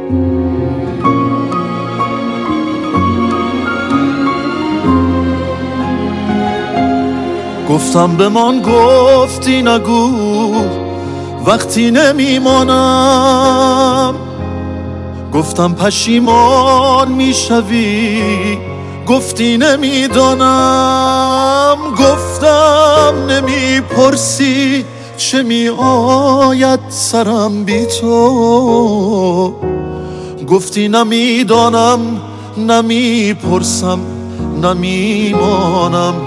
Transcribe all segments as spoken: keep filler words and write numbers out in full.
گفتم بمان، گفتی نگو وقتی نمیمانم. گفتم پشیمان میشوی، گفتی نمیدانم. گفتم نمیپرسی چه میآید سرم بی تو، گفتی نمیدانم، نمیپرسم، نمیمانم.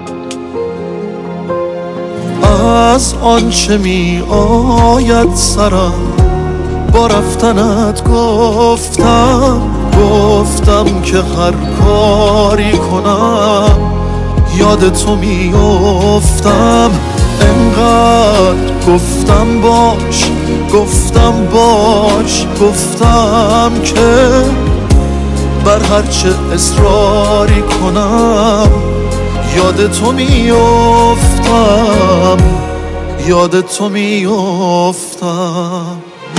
از آنچه می آید سرم با رفتنت گفتم، گفتم که هر کاری کنم یاد تو می افتم. انقدر گفتم باش، گفتم باش، گفتم که بر هرچه اصراری کنم یاد تو می افتم، یاد تو می افتم.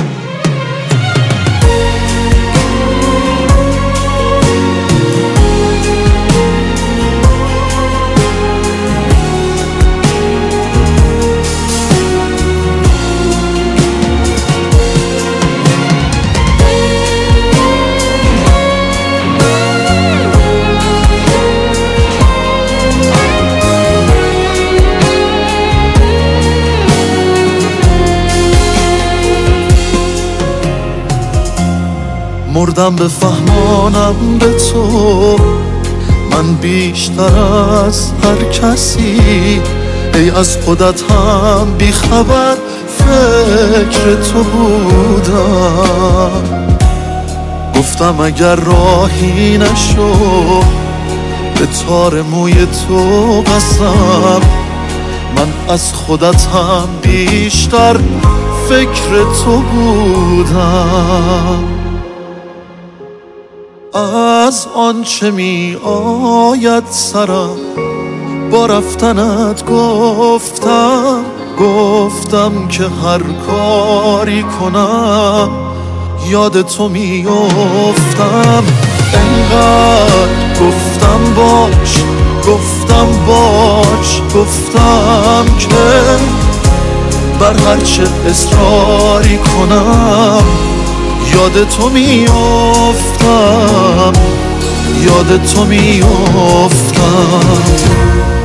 مردم بفهمانم به تو من بیشتر از هر کسی، ای از خودت هم بیخبر فکر تو بودم. گفتم اگر راهی نشو به تار موی تو قسم، من از خودت هم بیشتر فکر تو بودم. از آنچه می آید سرم با رفتنت گفتم، گفتم که هر کاری کنم یاد تو می افتم. انقدر گفتم باش، گفتم باش، گفتم که بر هرچه اصراری کنم یاد تو می افتم، یاد تو می افتم.